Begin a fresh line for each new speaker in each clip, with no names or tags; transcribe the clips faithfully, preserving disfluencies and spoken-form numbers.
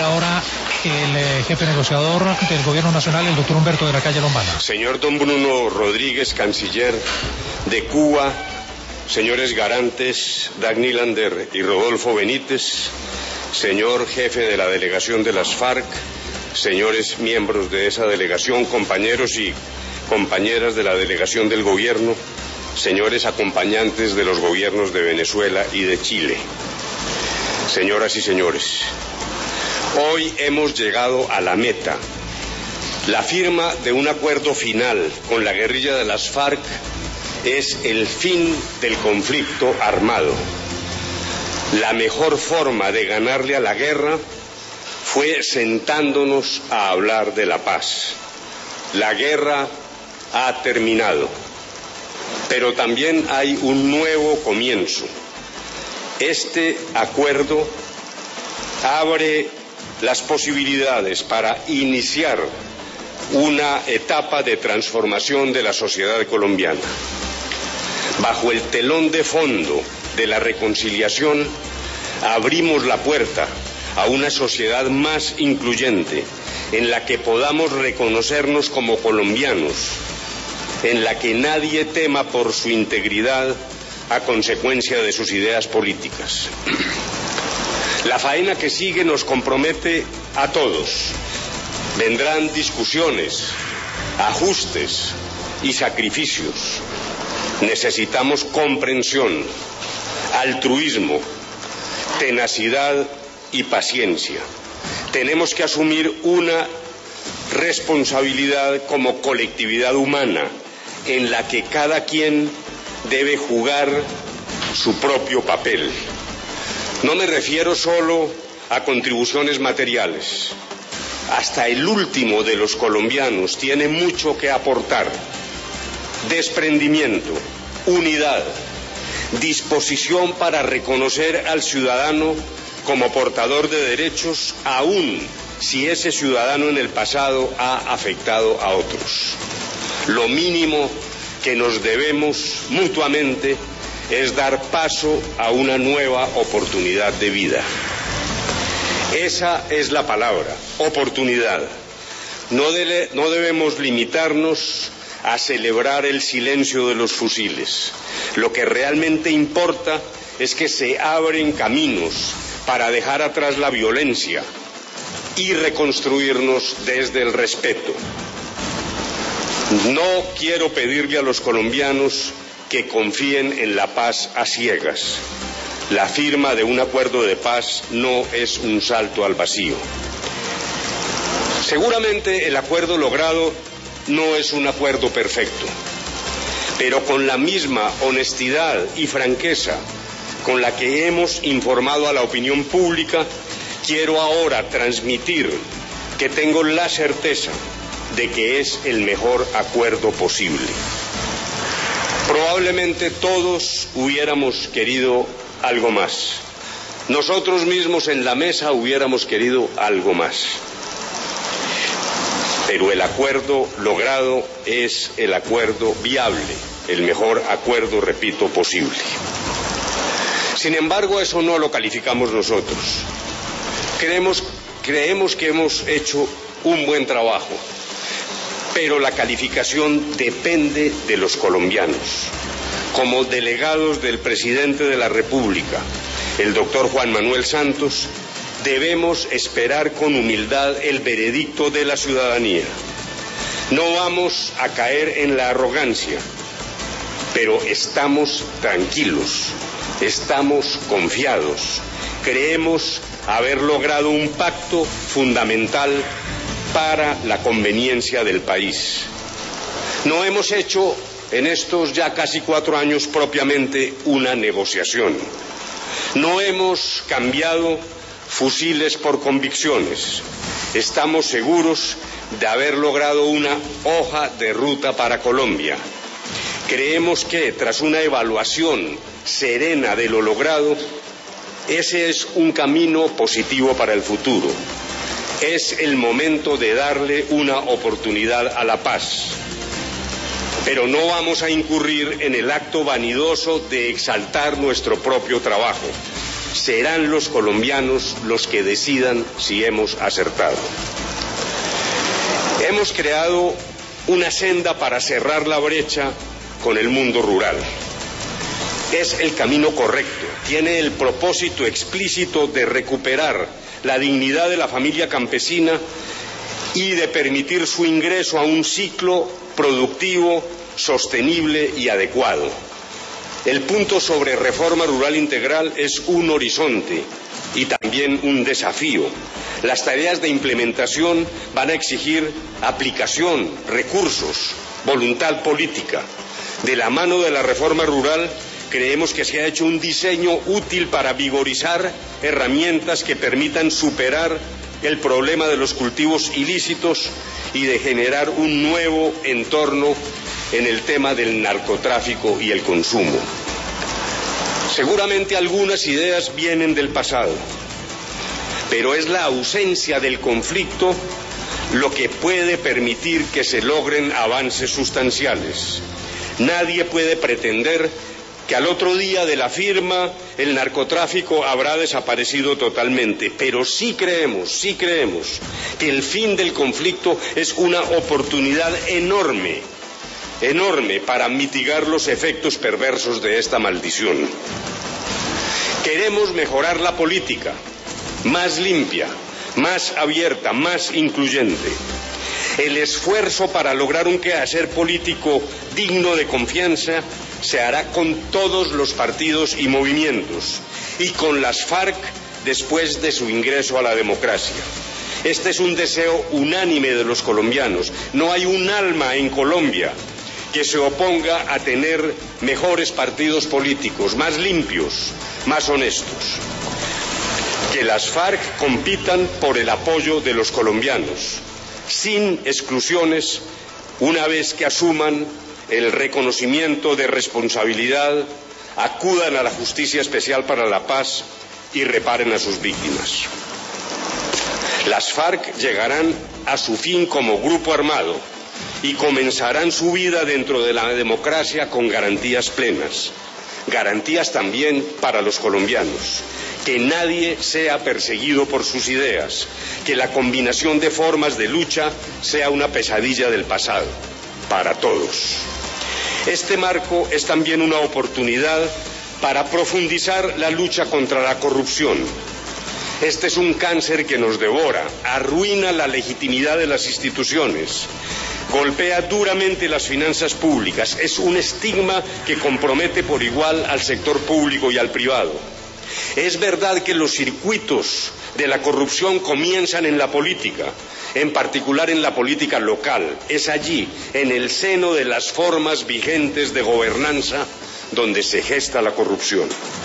intervenir ahora el eh, jefe negociador del Gobierno Nacional, el doctor Humberto de la Calle Lombana.
Señor don Bruno Rodríguez, canciller de Cuba, señores garantes Dagny Lander y Rodolfo Benítez, señor jefe de la delegación de las FARC, señores miembros de esa delegación, compañeros y compañeras de la delegación del gobierno, señores acompañantes de los gobiernos de Venezuela y de Chile, señoras y señores, hoy hemos llegado a la meta. La firma de un acuerdo final con la guerrilla de las FARC es el fin del conflicto armado. La mejor forma de ganarle a la guerra fue sentándonos a hablar de la paz. La guerra ha terminado, pero también hay un nuevo comienzo. Este acuerdo abre las posibilidades para iniciar una etapa de transformación de la sociedad colombiana. Bajo el telón de fondo de la reconciliación, abrimos la puerta a una sociedad más incluyente, en la que podamos reconocernos como colombianos, en la que nadie tema por su integridad a consecuencia de sus ideas políticas. La faena que sigue nos compromete a todos. Vendrán discusiones, ajustes y sacrificios. Necesitamos comprensión, altruismo, tenacidad y paciencia. Tenemos que asumir una responsabilidad como colectividad humana en la que cada quien debe jugar su propio papel. No me refiero solo a contribuciones materiales. Hasta el último de los colombianos tiene mucho que aportar. Desprendimiento, unidad, disposición para reconocer al ciudadano como portador de derechos, aun si ese ciudadano en el pasado ha afectado a otros. Lo mínimo que nos debemos mutuamente es dar paso a una nueva oportunidad de vida. Esa es la palabra, oportunidad. No, de, no debemos limitarnos a celebrar el silencio de los fusiles. Lo que realmente importa es que se abren caminos para dejar atrás la violencia y reconstruirnos desde el respeto. No quiero pedirle a los colombianos que confíen en la paz a ciegas. La firma de un acuerdo de paz no es un salto al vacío. Seguramente el acuerdo logrado no es un acuerdo perfecto, pero con la misma honestidad y franqueza con la que hemos informado a la opinión pública, quiero ahora transmitir que tengo la certeza de que es el mejor acuerdo posible. Probablemente todos hubiéramos querido algo más. Nosotros mismos en la mesa hubiéramos querido algo más. Pero el acuerdo logrado es el acuerdo viable, el mejor acuerdo, repito, posible. Sin embargo, eso no lo calificamos nosotros. Creemos, creemos que hemos hecho un buen trabajo, pero la calificación depende de los colombianos. Como delegados del presidente de la República, el doctor Juan Manuel Santos, debemos esperar con humildad el veredicto de la ciudadanía. No vamos a caer en la arrogancia, pero estamos tranquilos, estamos confiados. Creemos haber logrado un pacto fundamental para la conveniencia del país. No hemos hecho en estos ya casi cuatro años propiamente una negociación. No hemos cambiado fusiles por convicciones. Estamos seguros de haber logrado una hoja de ruta para Colombia. Creemos que, tras una evaluación serena de lo logrado, ese es un camino positivo para el futuro. Es el momento de darle una oportunidad a la paz. Pero no vamos a incurrir en el acto vanidoso de exaltar nuestro propio trabajo. serán los colombianos los que decidan si hemos acertado. Hemos creado una senda para cerrar la brecha con el mundo rural. Es el camino correcto, tiene el propósito explícito de recuperar la dignidad de la familia campesina y de permitir su ingreso a un ciclo productivo, sostenible y adecuado. El punto sobre reforma rural integral es un horizonte y también un desafío. Las tareas de implementación van a exigir aplicación, recursos, voluntad política. De la mano de la reforma rural, creemos que se ha hecho un diseño útil para vigorizar herramientas que permitan superar el problema de los cultivos ilícitos y de generar un nuevo entorno en el tema del narcotráfico y el consumo. Seguramente algunas ideas vienen del pasado, pero es la ausencia del conflicto lo que puede permitir que se logren avances sustanciales. Nadie puede pretender que al otro día de la firma el narcotráfico habrá desaparecido totalmente, pero sí creemos, sí creemos que el fin del conflicto es una oportunidad enorme, enorme para mitigar los efectos perversos de esta maldición. Queremos mejorar la política, más limpia, más abierta, más incluyente. El esfuerzo para lograr un quehacer político digno de confianza se hará con todos los partidos y movimientos y con las FARC después de su ingreso a la democracia. Este es un deseo unánime de los colombianos. No hay un alma en Colombia que se oponga a tener mejores partidos políticos, más limpios, más honestos. Que las FARC compitan por el apoyo de los colombianos, sin exclusiones, una vez que asuman el reconocimiento de responsabilidad, acudan a la Justicia Especial para la Paz y reparen a sus víctimas. Las FARC llegarán a su fin como grupo armado y comenzarán su vida dentro de la democracia con garantías plenas, garantías también para los colombianos. Que nadie sea perseguido por sus ideas, que la combinación de formas de lucha sea una pesadilla del pasado, para todos. Este marco es también una oportunidad para profundizar la lucha contra la corrupción. Este es un cáncer que nos devora, arruina la legitimidad de las instituciones, golpea duramente las finanzas públicas, es un estigma que compromete por igual al sector público y al privado. Es verdad que los circuitos de la corrupción comienzan en la política, en particular en la política local. Es allí, en el seno de las formas vigentes de gobernanza, donde se gesta la corrupción.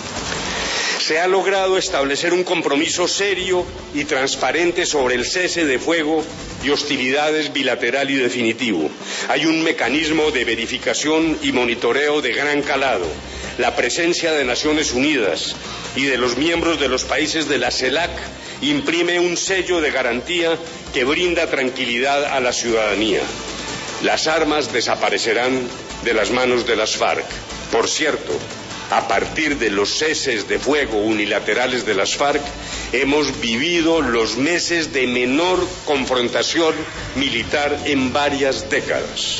Se ha logrado establecer un compromiso serio y transparente sobre el cese de fuego y hostilidades bilateral y definitivo. Hay un mecanismo de verificación y monitoreo de gran calado. La presencia de Naciones Unidas y de los miembros de los países de la CELAC imprime un sello de garantía que brinda tranquilidad a la ciudadanía. Las armas desaparecerán de las manos de las FARC. Por cierto, a partir de los ceses de fuego unilaterales de las FARC, hemos vivido los meses de menor confrontación militar en varias décadas.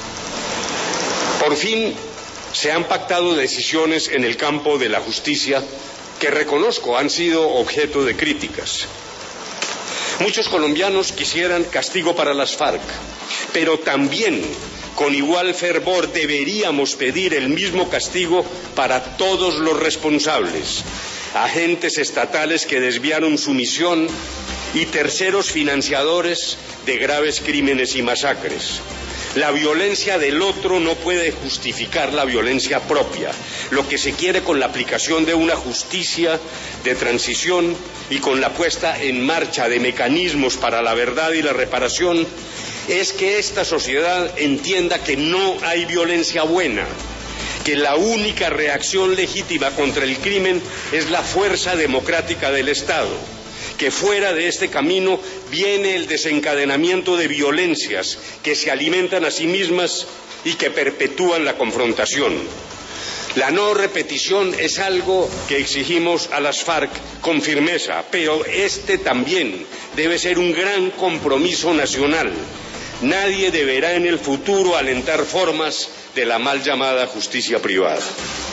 Por fin, se han pactado decisiones en el campo de la justicia que reconozco han sido objeto de críticas. Muchos colombianos quisieran castigo para las FARC, pero también con igual fervor deberíamos pedir el mismo castigo para todos los responsables, agentes estatales que desviaron su misión y terceros financiadores de graves crímenes y masacres. La violencia del otro no puede justificar la violencia propia. Lo que se quiere con la aplicación de una justicia de transición y con la puesta en marcha de mecanismos para la verdad y la reparación es que esta sociedad entienda que no hay violencia buena, que la única reacción legítima contra el crimen es la fuerza democrática del Estado, que fuera de este camino viene el desencadenamiento de violencias que se alimentan a sí mismas y que perpetúan la confrontación. La no repetición es algo que exigimos a las FARC con firmeza, pero este también debe ser un gran compromiso nacional. Nadie deberá en el futuro alentar formas de la mal llamada justicia privada.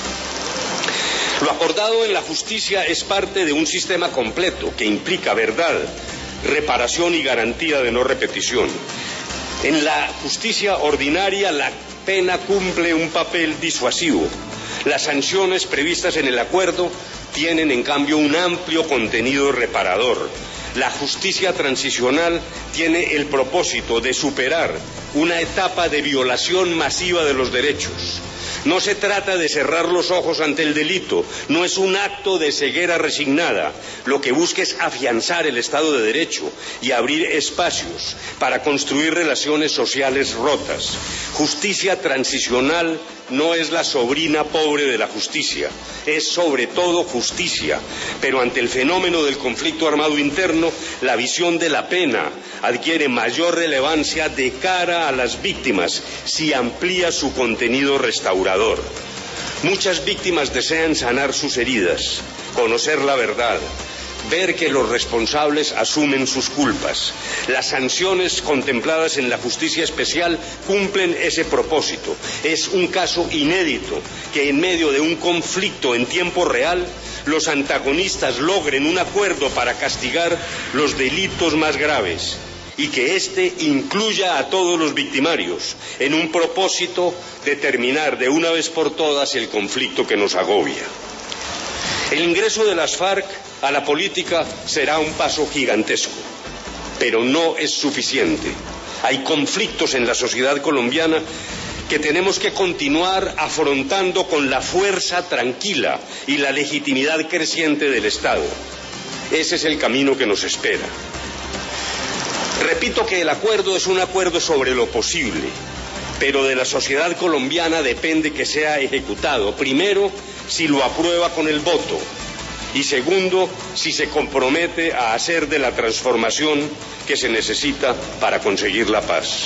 Lo acordado en la justicia es parte de un sistema completo que implica verdad, reparación y garantía de no repetición. En la justicia ordinaria la pena cumple un papel disuasivo. Las sanciones previstas en el acuerdo tienen en cambio un amplio contenido reparador. La justicia transicional tiene el propósito de superar una etapa de violación masiva de los derechos. No se trata de cerrar los ojos ante el delito, no es un acto de ceguera resignada. Lo que busca es afianzar el Estado de Derecho y abrir espacios para construir relaciones sociales rotas. Justicia transicional no es la sobrina pobre de la justicia, es sobre todo justicia, pero ante el fenómeno del conflicto armado interno, la visión de la pena adquiere mayor relevancia de cara a las víctimas si amplía su contenido restaurador. Muchas víctimas desean sanar sus heridas, conocer la verdad, ver que los responsables asumen sus culpas. Las sanciones contempladas en la justicia especial cumplen ese propósito. Es un caso inédito que en medio de un conflicto en tiempo real los antagonistas logren un acuerdo para castigar los delitos más graves y que éste incluya a todos los victimarios en un propósito de terminar de una vez por todas el conflicto que nos agobia. El ingreso de las FARC a la política será un paso gigantesco, pero no es suficiente. Hay conflictos en la sociedad colombiana que tenemos que continuar afrontando con la fuerza tranquila y la legitimidad creciente del Estado. Ese es el camino que nos espera. Repito que el acuerdo es un acuerdo sobre lo posible, pero de la sociedad colombiana depende que sea ejecutado. Primero, si lo aprueba con el voto, y segundo, si se compromete a hacer de la transformación que se necesita para conseguir la paz.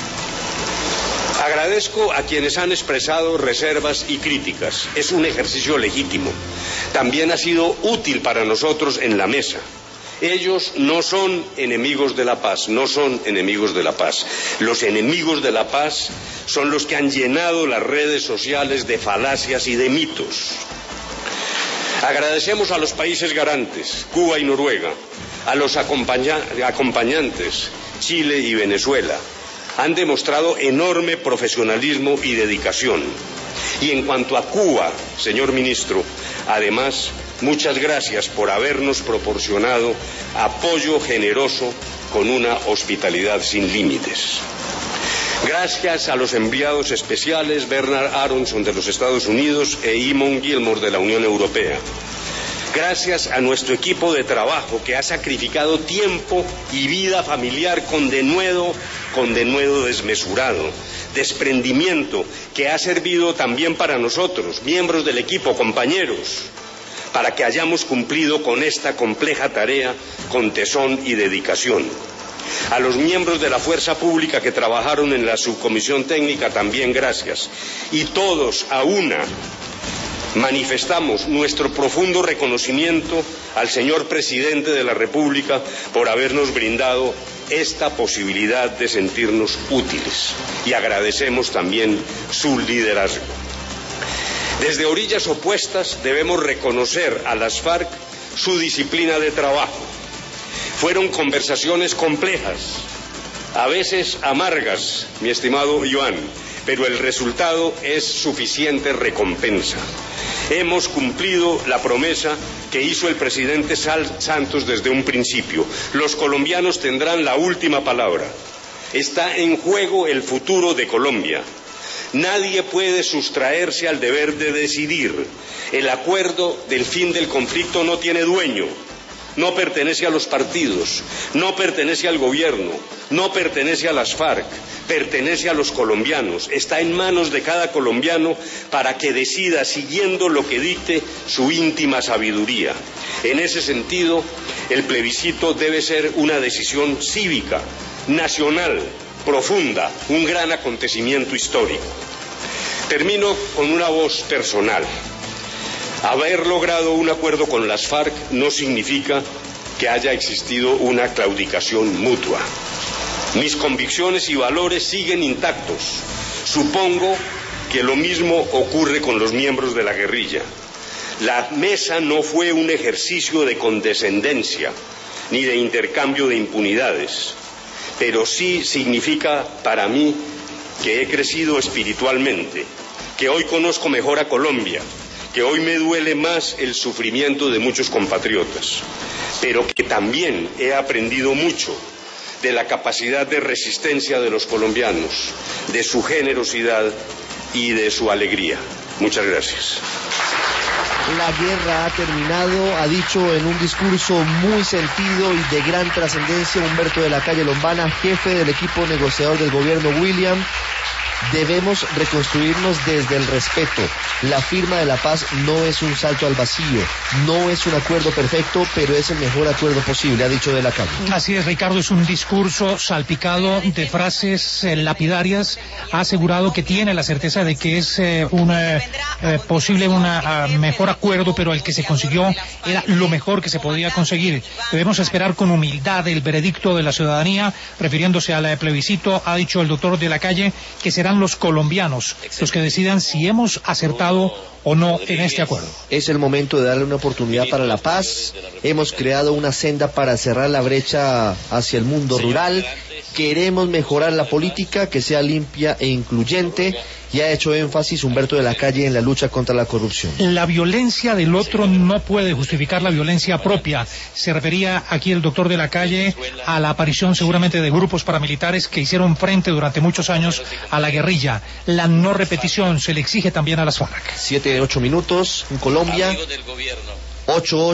Agradezco a quienes han expresado reservas y críticas. Es un ejercicio legítimo. También ha sido útil para nosotros en la mesa. Ellos no son enemigos de la paz, no son enemigos de la paz. Los enemigos de la paz son los que han llenado las redes sociales de falacias y de mitos. Agradecemos a los países garantes, Cuba y Noruega, a los acompaña- acompañantes, Chile y Venezuela. Han demostrado enorme profesionalismo y dedicación. Y en cuanto a Cuba, señor ministro, además, muchas gracias por habernos proporcionado apoyo generoso con una hospitalidad sin límites. Gracias a los enviados especiales Bernard Aronson de los Estados Unidos e Eamon Gilmore de la Unión Europea. Gracias a nuestro equipo de trabajo que ha sacrificado tiempo y vida familiar con denuedo, con denuedo desmesurado, desprendimiento que ha servido también para nosotros, miembros del equipo, compañeros, para que hayamos cumplido con esta compleja tarea con tesón y dedicación. A los miembros de la fuerza pública que trabajaron en la subcomisión técnica también gracias. Y todos a una manifestamos nuestro profundo reconocimiento al señor presidente de la República por habernos brindado esta posibilidad de sentirnos útiles. Y agradecemos también su liderazgo. Desde orillas opuestas debemos reconocer a las FARC su disciplina de trabajo. Fueron conversaciones complejas, a veces amargas, mi estimado Joan, pero el resultado es suficiente recompensa. Hemos cumplido la promesa que hizo el presidente Santos desde un principio. Los colombianos tendrán la última palabra. Está en juego el futuro de Colombia. Nadie puede sustraerse al deber de decidir. El acuerdo del fin del conflicto no tiene dueño. No pertenece a los partidos, no pertenece al gobierno, no pertenece a las FARC, pertenece a los colombianos. Está en manos de cada colombiano para que decida siguiendo lo que dicte su íntima sabiduría. En ese sentido, el plebiscito debe ser una decisión cívica, nacional, profunda, un gran acontecimiento histórico. Termino con una voz personal. Haber logrado un acuerdo con las FARC no significa que haya existido una claudicación mutua. Mis convicciones y valores siguen intactos. Supongo que lo mismo ocurre con los miembros de la guerrilla. La mesa no fue un ejercicio de condescendencia ni de intercambio de impunidades, pero sí significa para mí que he crecido espiritualmente, que hoy conozco mejor a Colombia, que hoy me duele más el sufrimiento de muchos compatriotas, pero que también he aprendido mucho de la capacidad de resistencia de los colombianos, de su generosidad y de su alegría. Muchas gracias.
La guerra ha terminado, ha dicho en un discurso muy sentido y de gran trascendencia Humberto de la Calle Lombana, jefe del equipo negociador del gobierno William. Debemos reconstruirnos desde el respeto. La firma de la paz no es un salto al vacío, no es un acuerdo perfecto, pero es el mejor acuerdo posible, ha dicho de la Calle.
Así es, Ricardo, es un discurso salpicado de frases eh, lapidarias. Ha asegurado que tiene la certeza de que es eh, una, eh, posible un uh, mejor acuerdo, pero el que se consiguió era lo mejor que se podía conseguir. Debemos esperar con humildad el veredicto de la ciudadanía. Refiriéndose al plebiscito, ha dicho el doctor de la Calle que serán los colombianos los que decidan si hemos acertado o no en este acuerdo.
Es el momento de darle una oportunidad para la paz. Hemos creado una senda para cerrar la brecha hacia el mundo rural. Queremos mejorar la política, que sea limpia e incluyente, y ha hecho énfasis Humberto de la Calle en la lucha contra la corrupción.
La violencia del otro no puede justificar la violencia propia. Se refería aquí el doctor de la Calle a la aparición seguramente de grupos paramilitares que hicieron frente durante muchos años a la guerrilla. La no repetición se le exige también a las FARC.
Siete, ocho minutos en Colombia. Ocho